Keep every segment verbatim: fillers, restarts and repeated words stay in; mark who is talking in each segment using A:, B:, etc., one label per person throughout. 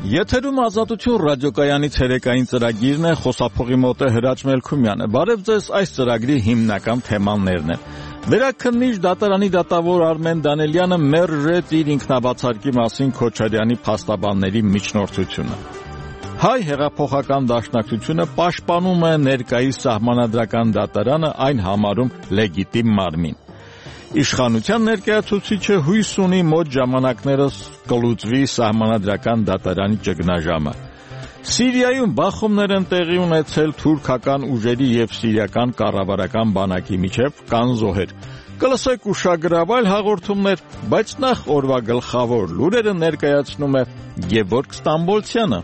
A: Եթերում Ազատություն ռադիոկայանի ցերեկային ծրագիրն է, խոսափողի մոտ է Հրաչ Մելքումյանը։ Բարև ձեզ, այս ծրագրի հիմնական թեմաներն են։ Վերաքննիչ դատարանի դատավոր Արմեն Դանելյանը մերժեց իր ինքնաբացարկի մասին Քոչարյանի փաստաբանների միջնորդությունը։ Հայ հեղափոխական դաշնակցությունը պաշտպանում է ներկայիս սահմանադրական դատարանը, այն համարում լեգիտիմ մարմին։ Իշխանության ներկայացուցիչը հույս ունի մոտ ժամանակներս կլուծվի սահմանադրական դատարանի ճգնաժամը։ Սիրիայում բախումներ են տեղի ունեցել թուրքական ուժերի եւ սիրիական կառավարական բանակի միջև, կան զոհեր։ Կլսեք ուշագրավ հաղորդումներ, բայց նախ օրվա գլխավոր լուրերը ներկայացնում է Գևորգ Ստամբոլցյանը։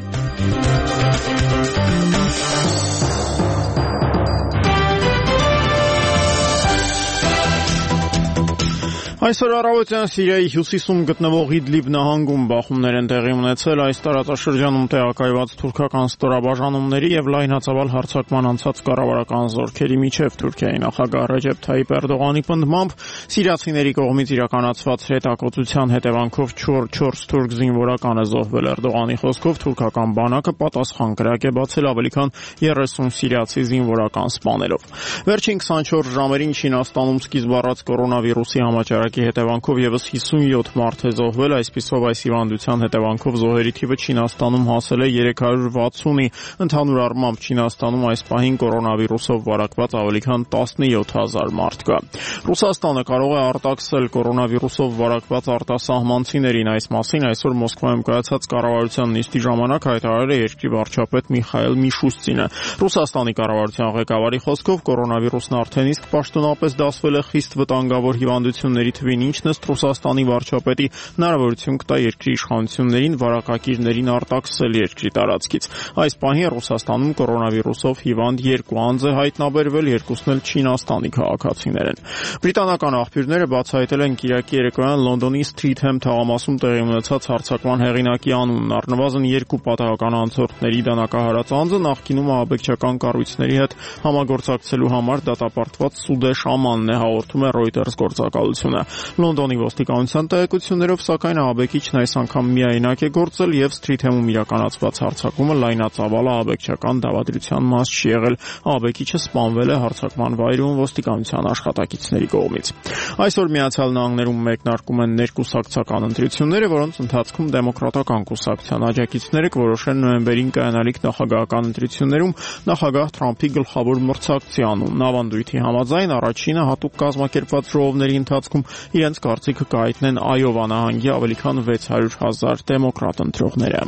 B: Այսօր առավոտյան Սիրիայի հյուսիսում գտնվող Իդլիբ նահանգում բախումներ են տեղի ունեցել։ Այս տարածաշրջանում տեղակայված թուրքական ստորաբաժանումների եւ լայնածավալ հարձակման անցած կառավարական զորքերի միջև Թուրքիայի նախագահ Ռեջեփ Թայիպ Էրդողանի պնդմամբ սիրիացիների կողմից իրականացված հետակոծության հետևանքով չորս թուրք զինվորական է զոհվել։ Էրդողանի խոսքով թուրքական բանակը պատասխան կրակ է բացել ավելի քան երեսուն սիրիացի զինվորական սպանելով։ Վերջին քսանչորս ժամերին Չինաստանում սկիզբ առած կորոնավիրուսի համաճարակի հետևանքով եւս հիսունյոթ մարդ է զոհվել, այսպիսով այս հիվանդության հետևանքով զոհերի թիվը Չինաստանում հասել է երեք հարյուր վաթսունի, ընդհանուր առմամբ Չինաստանում այս պահին կորոնավիրուսով վարակված ավելի քան տասնյոթ հազար մարդ կա։ Ռուսաստանը կարող է արտաքսել կորոնավիրուսով վարակված արտասահմանցիներին, այս մասին այսօր Մոսկվայում կայացած կառավարության նիստի ժամանակ հայտարարել է երկրի վարչապետ Միխայել Միշուստինը։ Ռուսաստանի կառավարության ղեկավարի խոսքով կորոնավիրուսն արդեն իսկ պաշտոնապես դասվել է խիստ վտանգավոր հիվանդությունների թվին, ինչն ըստ Ռուսաստանի վարչապետի հնարավորություն կտա երկրի իշխանություններին վարակակիրներին արտաքսել երկրի տարածքից։ Այս պահին Ռուսաստանում կորոնավիրուսով հիվանդ երկու անձ է հայտնաբերվել, երկուսն էլ Չինաստանի քաղաքացիներ են։ Բրիտանական աղբյուրները բացահայտել են Կիրակի երեկոյան Լոնդոնի Սթրիթհեմ թաղամասում տեղի ունեցած հարձակման հեղինակի անունն։ Առնվազն երկու պատահական անձորդների դանակահարած անձը նախկինում ահաբեկչական կառույցների հետ համագործակցելու համար դատապարտված Սուդեշ Ամանն է, հաղորդում է Reuters գործակալությունը։ Լոնդոնի ոստիկանության տեղեկություններով, սակայն ահաբեկիչն այս անգամ միայնակ է գործել եւ Սթրիթհեմում իրականացված հարձակումը լայնածավալ ահաբեկչական դավադրության մաս չի եղել։ Ահաբեկիչը սպանվել է հարձակման վայրում ոստիկանության աշխատակիցների կողմից։ Այսօր Միացյալ Նահանգներում մեկնարկում են ներկուսակցական ընտրությունները, որոնց ընթացքում դեմոկրատական կուսակցության աջակիցները կորոշեն նոյեմբերին կայանալիք նախագահական ընտրություններում նախագահ Թրամփի գլխավոր մրցակցի անունն։ Ավանդույթի համաձայն առաջինը հատուկ կազմակերպված ժողովների ընթացքում իրենց կարծիքը կհայտնեն Այովա նահանգի ավելի քան վեց հարյուր հազար դեմոկրատ ընտրողները։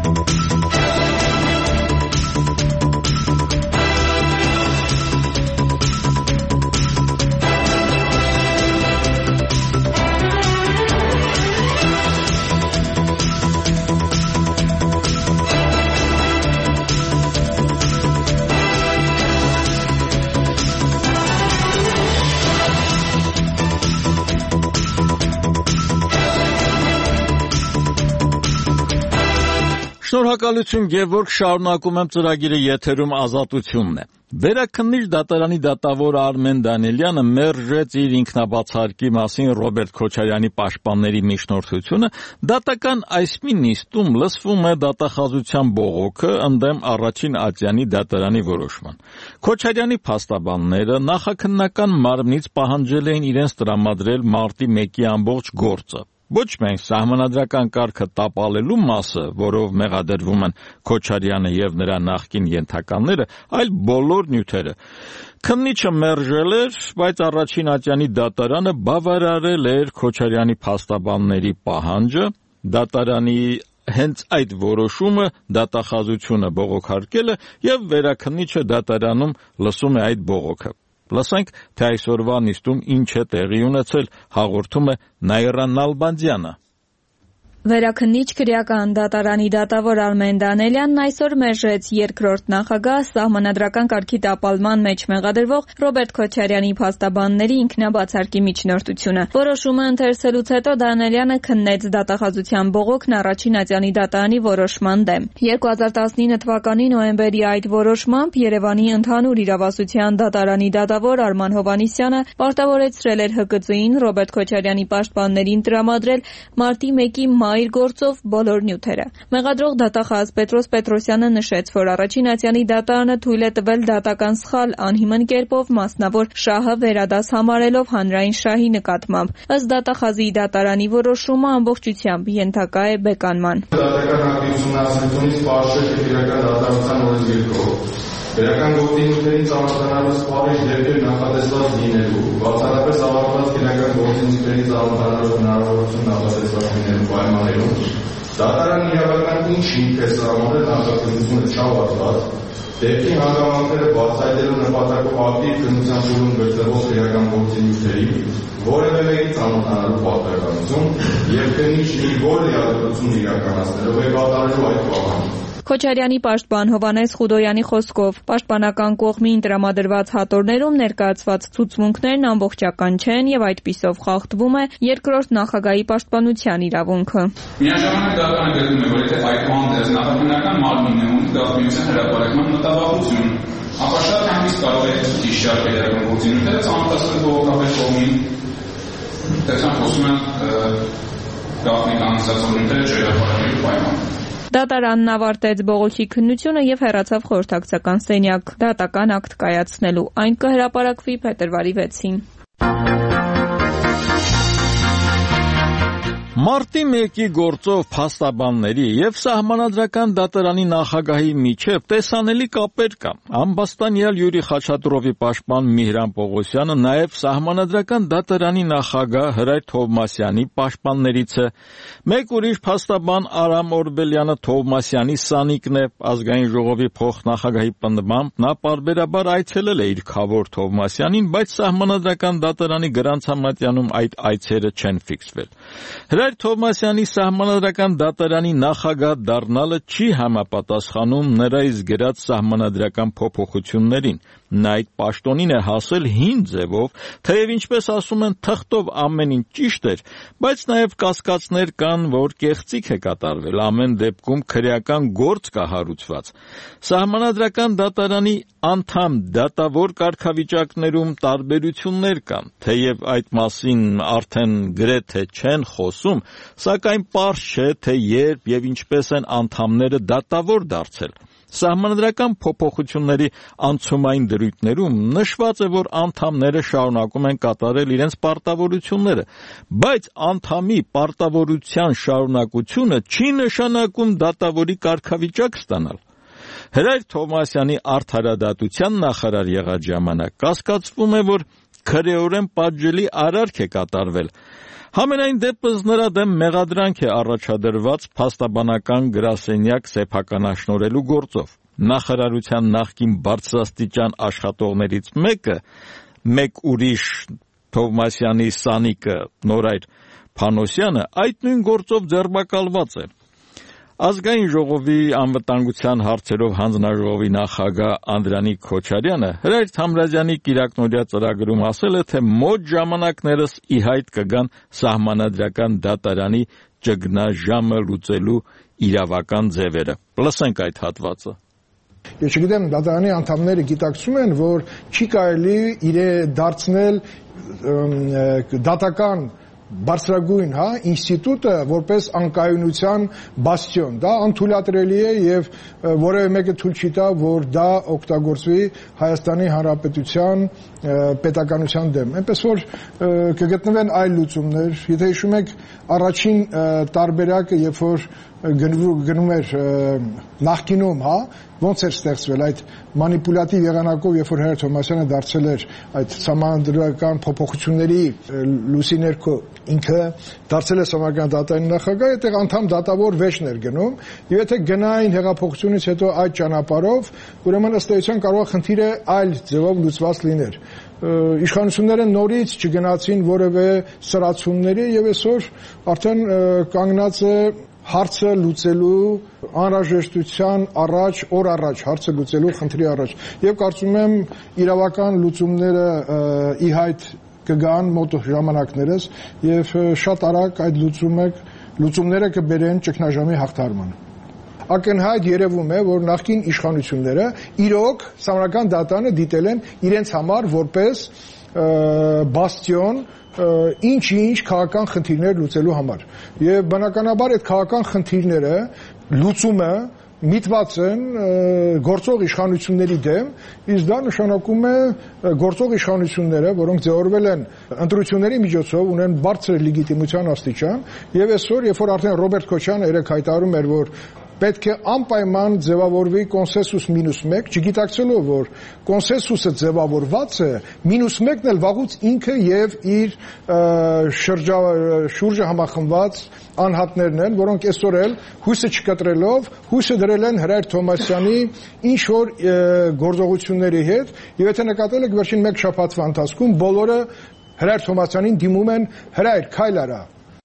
A: Շնորհակալություն Գևորգ, շարունակում եմ ծրագիրը, եթերում Ազատությունն է։ Վերաքննիչ դատարանի դատավոր Արմեն Դանելյանը մերժեց իր ինքնաբացարկի մասին Ռոբերտ Քոչարյանի պաշտպանների միջնորդությունը, դատական այս մի նիստում լսվում է դատախազության բողոքը ընդդեմ Առաջին ատյանի դատարանի որոշման։ Քոչարյանի փաստաբանները նախաքննական մարմնից պահանջել էին իրենց տրամադրել մարտի մեկի ամբողջ գործը։ Ոչ միայն սահմանադրական կարգը տապալելու մասը, որով մեղադրվում են Քոչարյանը եւ նրա նախկին ենթականները, այլ բոլոր նյութերը։ Քննիչը մերժել էր, բայց Առաջին ատյանի դատարանը բավարարել էր Քոչարյանի փաստաբանների պահանջը, դատարանի հենց այդ որոշումը դատախազությունը բողոքարկել է եւ վերաքննիչը դատարանում լսում է այդ բողոքը։ Լսենք, թե այսօրվա նիստում ինչ է տեղի ունեցել, հաղորդում է Նաիրա Նալբանդյանը։
C: Վերաքննիչ քրեական դատարանի դատավոր Արմեն Դանելյանն այսօր մերժեց երկրորդ նախագահ սահմանադրական կարգի տապալման մեջ մեղադրվող Ռոբերտ Քոչարյանի փաստաբանների ինքնաբացարկի միջնորդությունը։ Որոշումը ընթերցելուց հետո Դանելյանը քննեց դատախազության բողոքն Առաջին ատյանի դատարանի որոշման դեմ։ երկու հազար տասնինը թվականի նոյեմբերի այդ որոշմամբ Երևանի ընդհանուր իրավասության դատարանի դատավոր Արման Հովհաննիսյանը պարտավորեցրել էր Հ Կ Ծ-ին Ռոբերտ Քոչարյանի պաշտպաններին տրամադրել մարտի մեկի իր գործով բոլոր նյութերը։ Մեղադրող դատախազ Պետրոս Պետրոսյանը նշեց, որ առաջին ատյանի դատարանը թույլ է տվել դատական սխալ անհիմն կերպով մասնավոր շահը վերադաս համարելով հանրային շահի նկատմամբ։ Ըստ դատախազի դատարանի որոշումը ամբողջությամբ ենթակա է բեկանման։
D: Դատական ակտի ուսումնասիրությունից պարզ է, թե իրական դատարանության օրենսգիրքով Վերական գործի նյութերին ծանոթանալու սպառիչ դեպքեր նախատեսված լինելու, բացառապես ավարտված իրական գործի նյութերին ծանոթանալու հնարավորություն նախատեսված լինելու պայմաններում, դատարանն իրավական ինչ հիմք է սահմանել նախաքննությունը չավարտված, դեպքի հանգամանքները բացահայտելու նպատակով ակտիվ քննության փուլում գտնվող իրական գործի նյութերին որևէ մեկի ծանոթանալու պարտականություն եւ քննիչն իր որ լիազորություն իրականացնելով է կատարելու այդ պահանջը։
C: Քոչարյանի պաշտպան Հովհաննես Խուդոյանի խոսքով պաշտպանական կողմին տրամադրված հատորներում ներկայացված ցուցմունքներն ամբողջական չեն եւ այդպիսով խախտվում է երկրորդ նախագահի պաշտպանության իրավունքը։
E: Միաժամանակ դատարանը գտնում է, որ եթե այդ հանդես նախաքննական մարմինն է ունի գաղտնիության հրապարակման մտավախություն, ապա շատ հանգիստ կարող է իշար իրական գործի նյութերը ծանոթացնել բողոքապետ կողմին, դրանք խոսում են գաղտնիք հանդիսացող նյութերը չհրապարակելու պայմաններում։
C: Դատարանն ավարտեց բողոքի քննությունը եւ հեռացավ խորհրդակցական սենյակ դատական ակտ կայացնելու։ Այն կհրապարակվի փետրվարի վեցին։
A: Մարտի մեկի գործով փաստաբանների եւ սահմանադրական դատարանի նախագահի միջև տեսանելի կապեր կա։ Ամբաստանյալ Յուրի Խաչատրովի պաշտպան Միհրան Պողոսյանը նաեւ սահմանադրական դատարանի նախագահ Հրայր Թովմասյանի պաշտպաններից է։ Մեկ ուրիշ փաստաբան Արամ Օրբելյանը Թովմասյանի սանիկն է։ Ազգային ժողովի փոխնախագահի պնդմամբ նա պարբերաբար այցելել է իր քավոր Թովմասյանին, բայց սահմանադրական դատարանի գրանցամատյանում այդ այցերը չեն ֆիքսվել։ Հրայր Թովմասյանի սահմանադրական դատարանի նախագահ դառնալը չի համապատասխանում նրա իսկ գրած սահմանադրական փոփոխություններին։ Նա այդ պաշտոնին է հասել հին ձևով, թեև ինչպես ասում են, թղթով ամեն ինչ ճիշտ էր, բայց նաև կասկածներ կան, որ կեղծիք է կատարվել, ամեն դեպքում քրեական գործ կա հարուցված։ Սահմանադրական դատարանի անդամ դատավոր կարգավիճակներում տարբերություններ կան, թեև այդ մասին արդեն գրեթե չեն խոսում, սակայն պարզ չէ, թե երբ եւ ինչպես են անդամները դատավոր դարձել։ Սահմանադրական փոփոխությունների անցումային դրույթներում նշված է, որ անդամները շարունակում են կատարել իրենց պարտավորությունները, բայց անդամի պարտավորության շարունակությունը չի նշանակում դատավորի կարգավիճակ ստանալ։ Հրայր Թովմասյանի արդարադատության նախարար եղած ժամանակ կասկածվում է, որ քրեորեն պատժելի արարք է կատարվել։ Համենայն դեպս նրա դեմ մեղադրանք է առաջադրված փաստաբանական գրասենյակ սեփականաշնորհելու գործով։ Նախարարության նախկին բարձրաստիճան աշխատողներից մեկը, մեկ ուրիշ Թովմասյանի սանիկը Նորայր Փանոսյանը այդ նույն գործով ձերբակալված է։ Ազգային ժողովի անվտանգության հարցերով հանձնաժողովի նախագահ Անդրանիկ Քոչարյանը Հրայր Թամրազյանի կիրակնօրյա ծրագրում ասել է, թե մոտ ժամանակներս ի հայտ կգան սահմանադրական դատարանի ճգնաժամը լուծելու իրավական ձևերը։ Լսենք այդ հատվածը։
F: Ես չգիտեմ, դատարանի անդամները գիտակցում են, որ չի կարելի իրեն դարձնել դատական բարձրագույն, հա, ինստիտուտը որպես անկայունության բաստիոն, դա անթույլատրելի է եւ որևէ մեկը թույլ չի տա, որ դա օգտագործվի Հայաստանի Հանրապետության պետականության դեմ։ Այնպես որ կգտնվեն այլ լուծումներ, եթե հիշում եք առաջին տարբերակը, երբ որ գնում էր նախկինում, հա, ոնց էր ստեղծվել այդ մանիպուլատիվ եղանակով, երբ որ Հրայր Թովմասյանը դարձել էր այդ սահմանադրական փոփոխությունների լույսի ներքո ինքը դարձել է սահմանադրական դատարանի նախագահ, այդտեղ անդամ դատավոր վեճն էր գնում, եւ եթե գնային հեղափոխությունից հետո այդ ճանապարհով, ուրեմն ըստ էության կարող է խնդիրը այլ ձևով լուծված լիներ։ Իշխանությունները նորից չգնացին որևէ սրացումների եւ այսօր արդեն կանգնած է հարցը լուծելու անհրաժեշտության առաջ, օր առաջ հարցը լուծելու խնդրի առաջ եւ կարծում եմ իրավական լուծումները ի հայտ կգան մոտ ժամանակներս եւ շատ արագ այդ լուծումը լուծումները կբերեն ճգնաժամի հաղթարմանը։ Ակնհայտ երևում է, որ նախկին իշխանությունները իրոք սահմանադրական դատարանը դիտել են իրենց համար որպես բաստիոն ինչ-ինչ քաղաքական խնդիրներ լուծելու համար։ Եվ բնականաբար այդ քաղաքական խնդիրները լուծումը միտված են գործող իշխանությունների դեմ, իսկ դա նշանակում է գործող իշխանությունները, որոնք ձևավորվել են ընտրությունների միջոցով, ունեն բարձր լեգիտիմության աստիճան, եւ այսօր, երբ որ արդեն Ռոբերտ Քոչարյանը երեք հայտարարում էր, որ պետք է անպայման ձևավորվի կոնսենսուս մինուս մեկ, չգիտակցելով, որ կոնսենսուսը ձևավորված է, մինուս մեկն էլ վաղուց ինքը եւ իր շրջա, շուրջը համախմբված անհատներն են, որոնք այսօր էլ հույսը չկտրելով, հույսը դրել են Հրայր Թոմասյանի ինչ-որ գործողությունների հետ, եւ եթե նկատել եք վերջին մեկ շաբաթվա ընթացքում բոլորը Հրայր Թոմասյանին դիմում են Հրայր, քայլ արա։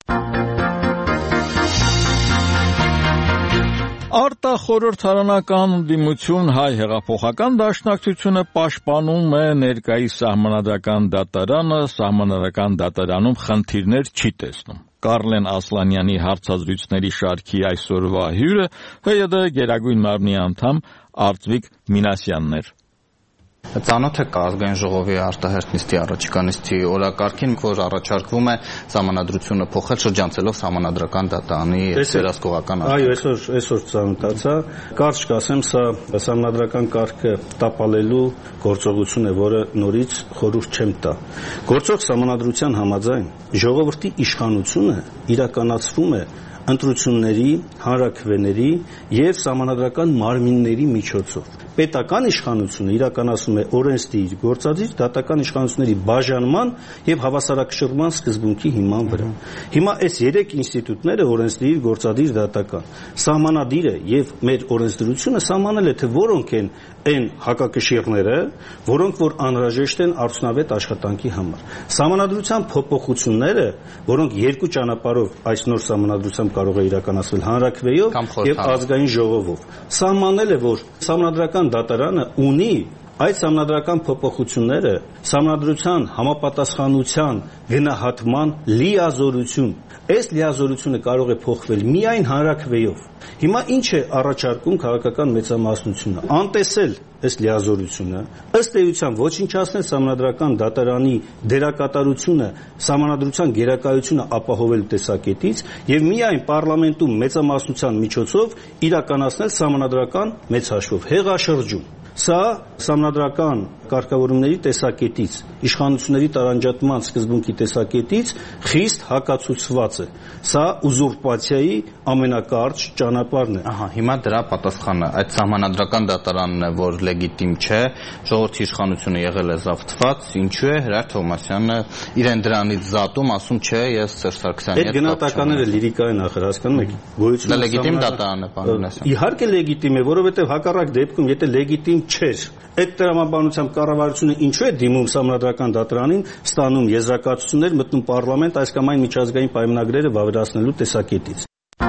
A: Արտախորհրդարանական ընդդիմություն Հայ հեղափոխական դաշնակցությունը պաշտպանում է ներկայիս սահմանադրական դատարանը, սահմանադրական դատարանում խնդիրներ չի տեսնում։ Կարլեն Ասլանյանի հարցազրույցների շարքի այսօրվա հյուրը Հ Յ D Գերագույն մարմնի անդամ Արծվիկ Մինասյանն էր։
G: Ծանոթ է ազգային ժողովի արտահերթ նիստի առաջիկա նիստի օրակարգին, որ առաջարկվում է սահմանադրությունը փոխել շրջանցելով սահմանադրական դատարանի վերահսկողական արտոնք։
H: Այո, այսօր այսօր ծանոթացա, կարճ կասեմ, սա սահմանադրական կարգը տապալելու գործողություն է, որը նորից խորհուրդ չեմ տա։ Գործող սահմանադրության համաձայն ժողովրդի իշխանությունը իրականացվում է ընտրությունների, հանրաքվեների եւ սահմանադրական մարմինների միջոցով։ Պետական իշխանությունը իրականացնում է օրենսդիր, գործադիր, դատական իշխանությունների բաժանման եւ հավասարակշռման սկզբունքի հիման վրա։ Հիմա այս երեք ինստիտուտները օրենսդիր, գործադիր, դատական, սահմանադիրը եւ մեր օրենսդրությունը սահմանել է, թե որոնք են այն հակակշիռները, որոնք որ անհրաժեշտ են արդյունավետ աշխատանքի համար։ Սահմանադրության փոփոխությունները, որոնք երկու ճանապարհով այս նոր սահմանադրությամբ կարող է իրականացվել հանրաքվեով եւ ազգային ժողովով, սահմանել է, որ սահմանադրական դատարանը ունի այդ սահմանադրական փոփոխությունները սահմանադրության համապատասխանության գնահատման լիազորություն։ Այս լիազորությունը կարող է փոխվել միայն հանրաքվեով։ Հիմա ինչ է առաջարկում քաղաքական մեծամասնությունը։ Անտեսել այս լիազորությունը, ըստ էության ոչնչացնել սահմանադրական դատարանի դերակատարությունը սահմանադրության գերակայությունը ապահովելու տեսակետից եւ միայն պարլամենտում մեծամասնության միջոցով իրականացնել սահմանադրական մեծ հաշվով հեղաշրջում։ Սա սահմանադրական կարգավորումների տեսակետից, իշխանությունների տարանջատման սկզբունքի տեսակետից խիստ հակացուցված է։ Սա ուզուրպացիայի ամենակարճ ճանապարհն է։
G: Ահա, հիմա դրա պատասխանը այդ սահմանադրական դատարանն է, որ լեգիտիմ չէ, ժողովրդի իշխանությունը եղել է զավթված, ինչու է Հրայր Թոմասյանը իրեն դրանից զատում, ասում չէ, ես Սերժ Սարգսյանի հետ։
H: Այդ գնահատականները լիրիկա են ախր, հասկանում եք։ Գոյությունը
G: լեգիտիմ դատարան է, պարոն Մինասյան։
H: Իհարկե լեգիտիմ է, որովհետև հակառակ դեպքում, եթե լեգիտիմ չէր, այդ տրամաբանությամբ կառավարությունը ինչու է դիմում սահմանադրական դատարանին, ստանում եզրակացություններ, մտնում պարլամենտ այս կամ այն միջազգային պայմանագրերը վավերացնելու տեսակետից։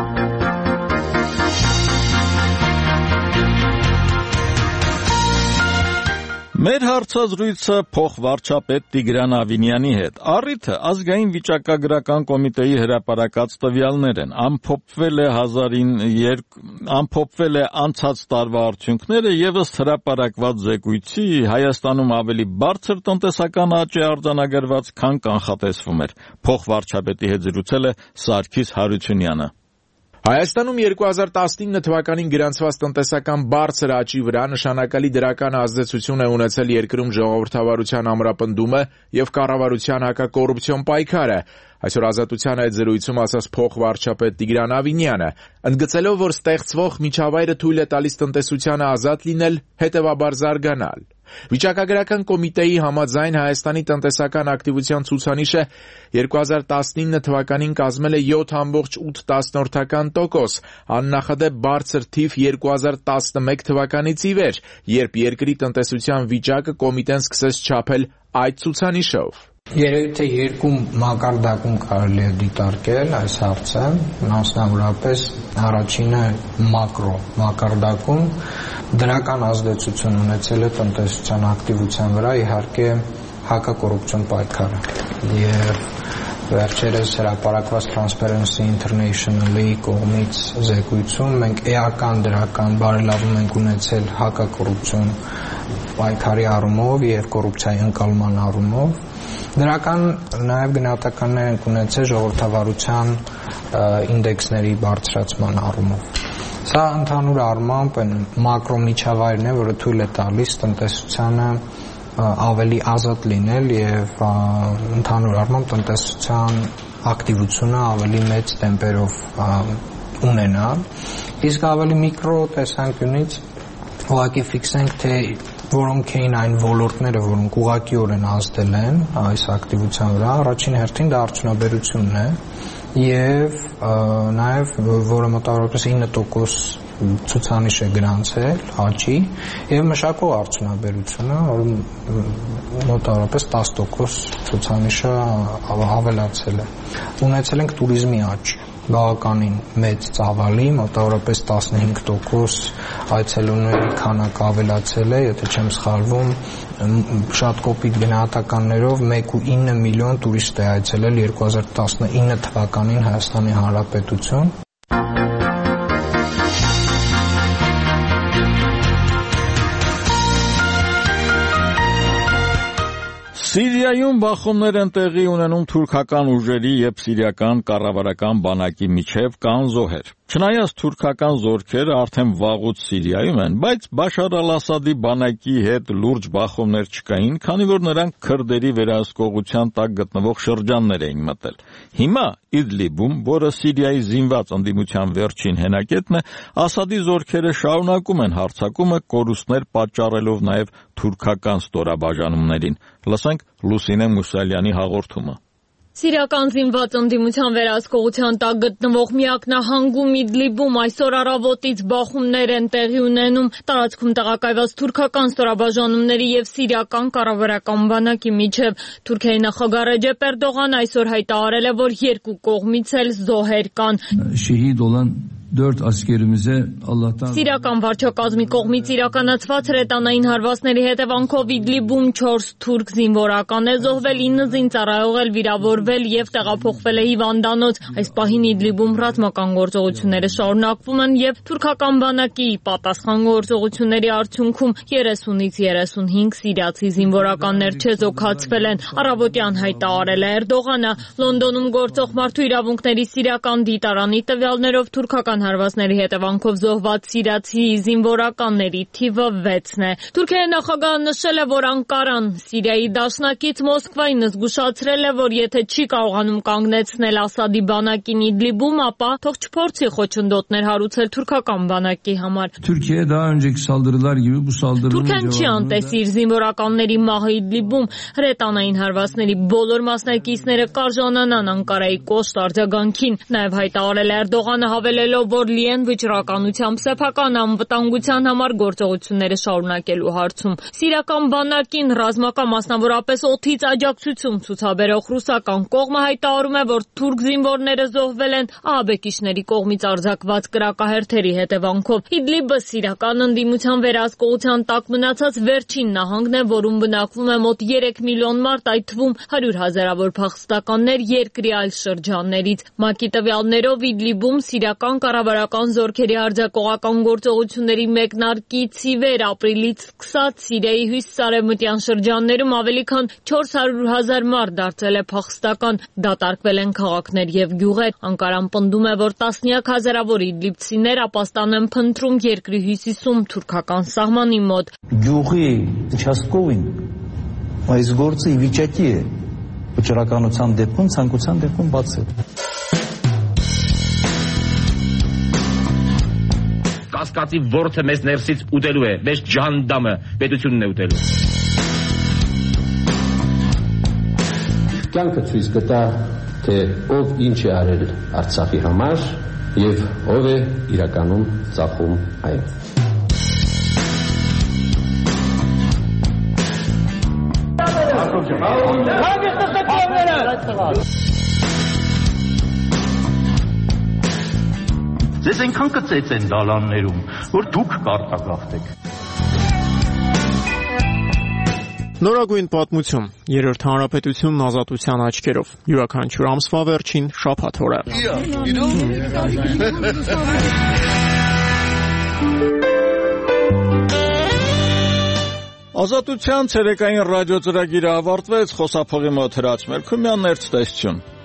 A: Մեր հարցազրույցը փոխվարչապետ Տիգրան Ավինյանի հետ։ Առիթը ազգային վիճակագրական կոմիտեի հրապարակած տվյալներ են։ Ամփոփվել է ամփոփվել է անցած տարվա արդյունքները եւ ըստ հրապարակված զեկույցի Հայաստանում ավելի բարձր տնտեսական աճ է արձանագրված, քան կանխատեսվում էր։ Փոխվարչապետի հետ զրուցել է Սարգիս Հարությունյանը։
I: Հայաստանում երկու հազար տասնինը թվականին գրանցված տնտեսական բարձր աճի վրա նշանակալի դրական ազդեցություն է ունեցել երկրում ժողովրդավարության ամրապնդումը եւ կառավարության հակակոռուպցիոն պայքարը։ Այսօր Ազատության այդ զրույցում ասաց փոխվարչապետ Տիգրան Ավինյանը, ընդգծելով, որ ստեղծվող միջավայրը թույլ է տալիս տնտեսությանը ազատ լինել, հետևաբար զարգանալ։ Վիճակագրական կոմիտեի համաձայն Հայաստանի տնտեսական ակտիվության ցուցանիշը երկու հազար տասնինը թվականին կազմել է յոթ կoma ութ տոկոս, աննախադեպ բարձր թիվ երկու հազար տասնմեկ թվականից ի վեր, երբ երկրի տնտեսության վիճակը կոմիտեն սկսեց չափել այդ ցուցանիշով։
J: Երևի թե երկու մակարդակում կարելի է դիտարկել այս հարցը, մասնավորապես առաջինը մակրո մակարդակում դրական ազդեցություն ունեցել է տնտեսության ակտիվության վրա, իհարկե հակակոռուպցիոն պայքարը եւ վերջերս հրապարակված Transparency International-ի կողմից զեկույցում մենք էական դրական բարելավում ենք ունեցել հակակոռուպցիոն պայքարի առումով եւ կոռուպցիայի ընկալման առումով դրական նաեւ գնահատականներ են ունեցել ժողովրդավարության ինդեքսների բարձրացման առումով։ Սա ընդհանուր առմամբ այն մակրո միջավայրն է, որը թույլ է տալիս տնտեսությանը ավելի ազատ լինել եւ ընդհանուր առմամբ տնտեսության ակտիվությունը ավելի մեծ տեմպերով ունենալ, իսկ ավելի միկրո տեսանկյունից ուղղակի ֆիքսենք, թե որոնք էին այն ոլորտները, որոնք ուղղակիորեն ազդել են այս ակտիվության վրա, առաջին հերթին դա արդյունաբերությունն է եւ նաեւ որը մոտավորապես ինը տոկոս ցուցանիշ է գրանցել աճի եւ մշակող արդյունաբերությունը, որը մոտավորապես տասը տոկոս ցուցանիշը ավելացել է։ Ունեցել ենք туриզմի աճ, բավականին մեծ ծավալի, մոտավորապես տասնհինգ տոկոս այցելուների քանակը ավելացել է, եթե չեմ սխալվում, շատ կոպիտ գնահատականներով մեկ կόμμα ինը միլիոն տուրիստ է այցելել երկու հազար տասնինը թվականին Հայաստանի Հանրապետություն։
A: Սիրիայում բախումներ են տեղի ունենում թուրքական ուժերի եւ սիրիական կառավարական բանակի միջև կան զոհեր։ Չնայած թուրքական զորքերը արդեն վաղուց Սիրիայում են, բայց Բաշար al-Ասադի բանակի հետ լուրջ բախումներ չկային, քանի որ նրանք քրդերի վերահսկողության տակ գտնվող շրջաններ էին մտել։ Հիմա Իդլիբում, որը Սիրիայի զինված ընդդիմության վերջին հենակետն է, Ասադի զորքերը շարունակում են հարձակումը, կորուստներ պատճառելով նաև թուրքական ստորաբաժանումներին։ Լսենք Լուսինե Մուսալյանի հաղորդումը։
K: Սիրիական զինված ընդդիմության վերահսկողության տակ գտնվող միակ նահանգում Իդլիբում այսօր առավոտից բախումներ են տեղի ունենում տարածքում տեղակայված թուրքական ստորաբաժանումների եւ սիրիական կառավարական բանակի միջև։ Թուրքիայի նախագահ Ռեջեփ Էրդողանը այսօր հայտարարել է, որ երկու կողմից էլ զոհեր կան։
L: Şehit olan dört askerimize Allah'tan
K: Սիրիական վարչակազմի կողմից իրականացված հրետանային հարվածների հետևանքով Իդլիբում չորս թուրք զինվորական է զոհվել, ինը զինծառայող էլ վիրավորվել եւ տեղափոխվել է հիվանդանոց։ Այս պահին Իդլիբում ռազմական գործողությունները շարունակվում են եւ թուրքական բանակի պատասխան գործողությունների արդյունքում երեսունից երեսունհինգ սիրիացի զինվորականներ չեզոքացվել են։ Առավոտյան հայտարարել է Էրդողանը։ Լոնդոնում գործող մարդու իրավունքների սիրիական դիտարանի տվյալներով թուրքական հարվածների հետևանքով զոհված սիրիացի զինվորականների թիվը վեցն է։ Թուրքիայի նախագահը նշել է, որ Անկարան Սիրիայի դաշնակից Մոսկվային զգուշացրել է, որ եթե չի կարողանում կանգնեցնել Ասադի բանակին Իդլիբում, ապա թող չփորձի խոչընդոտներ հարուցել թուրքական բանակի համար։
L: Türkiye daha önceki saldırılar gibi bu saldırının
K: Թուրքիան չի անտեսի իր զինվորականների մահը Իդլիբում, հրետանային հարվածների բոլոր մասնակիցները կարժանանան Անկարայի կոշտ արձագանքին։ Նաև հայտարարել է Էրդողանը, հավելելով, որ լի են վճռականությամբ սեփական անվտանգության համար գործողությունները շարունակելու հարցում։ Սիրիական բանակին ռազմական մասնավորապես օդից աջակցություն ցուցաբերող ռուսական կողմը հայտարարում է, որ թուրք զինվորները զոհվել են ահաբեկիչների կողմից արձակված կրակահերթերի հետևանքով։ Իդլիբը սիրիական ընդդիմության վերահսկողության տակ մնացած վերջին նահանգն է, որում բնակվում է մոտ երեք միլիոն մարդ, այդ թվում հարյուր հազարավոր փախստականներ երկրի այլ շրջաններից։ ՄԱԿ-ի տվյալներով Իդլիբում սիրիական կառավարական զորքերի արձակողական գործողությունների մեկնարկից ի վեր ապրիլից սկսած Սիրիայի հյուսիսարևմտյան շրջաններում ավելի քան չորս հարյուր հազար մարդ դարձել է փախստական, դատարկվել են քաղաքներ եւ գյուղեր։ Անկարան պնդում է, որ տասնյակ հազարավոր իդլիբցիներ ապաստան են փնտրում երկրի հյուսիսում թուրքական սահմանի մոտ։
M: Գյուղի участковին այս գործը ի վիճակի է վճռականության դեպքում, ցանկության դեպքում բացել։
N: Կասկածի ворթը մեզ ներսից ուտելու է, մեզ ջանդամը պետությունն է ուտելու։
O: Կյանքը ցույց կտա, թե ով ինչ է արել Արցախի համար եւ ով է իրականում ծախում այն։
P: Ձեզ այնքան կծեց են դալաններում, որ դուք կարտագաղթեք։
B: Նորագույն պատմություն, երրորդ հանրապետությունն ազատության աչքերով, յուրաքանչյուր ամսվա վերջին շաբաթ օրը։
A: Ազատության ցերեկային ռադիո ծրագիրը ավարտվեց, խոսափողի մոտ Հրաչ Մելքումյանն էր, ցտեսություն։